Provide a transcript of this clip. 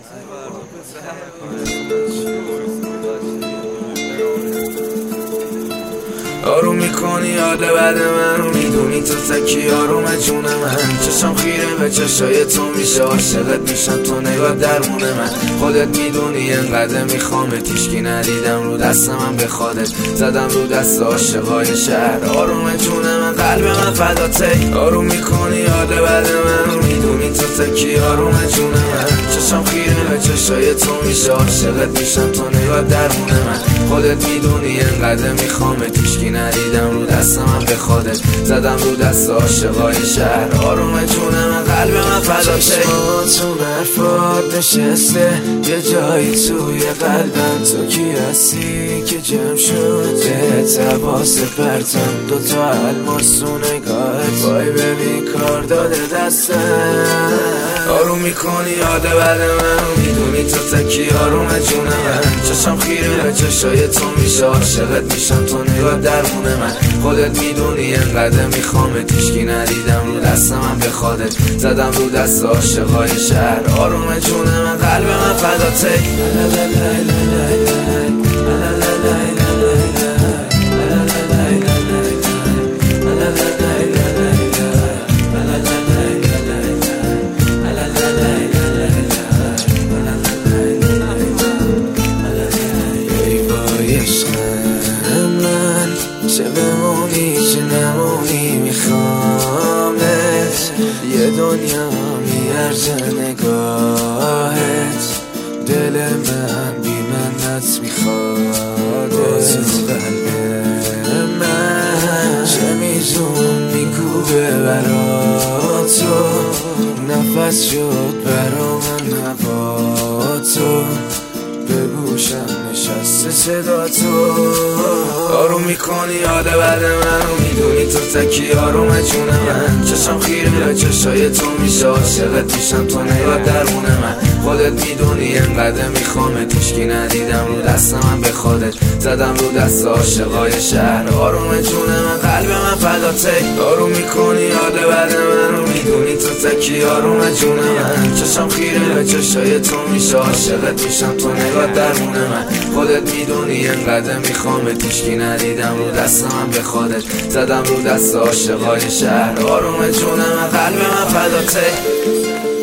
آروم میکنی یاد بعد من، میدونی تو تکی آروم جون من. چشم خیره به چشای تو میشه، عاشقت میشم تو نگاه درمون من. خودت میدونی انقدر میخوامت، هیچکی ندیدم رو دست من به خودت، زدم رو دست عاشقای شهر. آروم جون من، قلب من فداته. آروم میکنی یاد بعد من، میدونی تو تکی آروم جون من. چشم خیره به چشای تو میشه، عاشقت میشم تو نگاه درمون من. خودت میدونی انقدر میخوامت، هیچکی ندیدم رو دست من به خودت، زدم رو دست عاشقای شهر. آروم جون من، قلب من فداته. چشماتون حرفات نشسته یه جایی توی قلبم، تو کی هستی که جمع شد به تباس پرتم، دوتا الماس تو نگاهت، وای ببین کار داده دستم. آروم میکنی یاد بعد من، میدونی تو تکی آروم جون من. چشم خیره به چشای تو میشه، عاشقت میشم تو نگاه درمون من. خودت میدونی انقدر میخوامت، هیچکی ندیدم رو دست من به خودت، زدم رو دست عاشقای شهر. آروم جون من، قلب من فداته. چه بمونی چه نمونی میخوامت، یه دنیا میارزه نگاهت. دل من بی منت میخواد، تو قلب من چه میزون میکوبه برا تو، نفس شد برا من هوا تو، به گوشم نشسته صدا تو. آروم میکنی یاد بعد من، میدونی تو تکی آروم جون من. چشم خیره به چشای تو میشه، عاشقت میشم تو نگاه درمون من. خودت میدونی انقدر میخوامت، هیچکی ندیدم رو دست من به خودت، زدم رو دست عاشقای شهر. آروم جون من، قلب من فداته. آروم میکنی یاد بعد من، میدونی تو تکی آروم جون من. چشم خیره به چشای تو میشه، عاشقت میشم تو نگاه درمون من. خودت میدونی انقدر میخوامت، هیچکی ندیدم رو دست من به خودت، زدم رو دست عاشقای شهر. آروم جون من، قلب من فداته.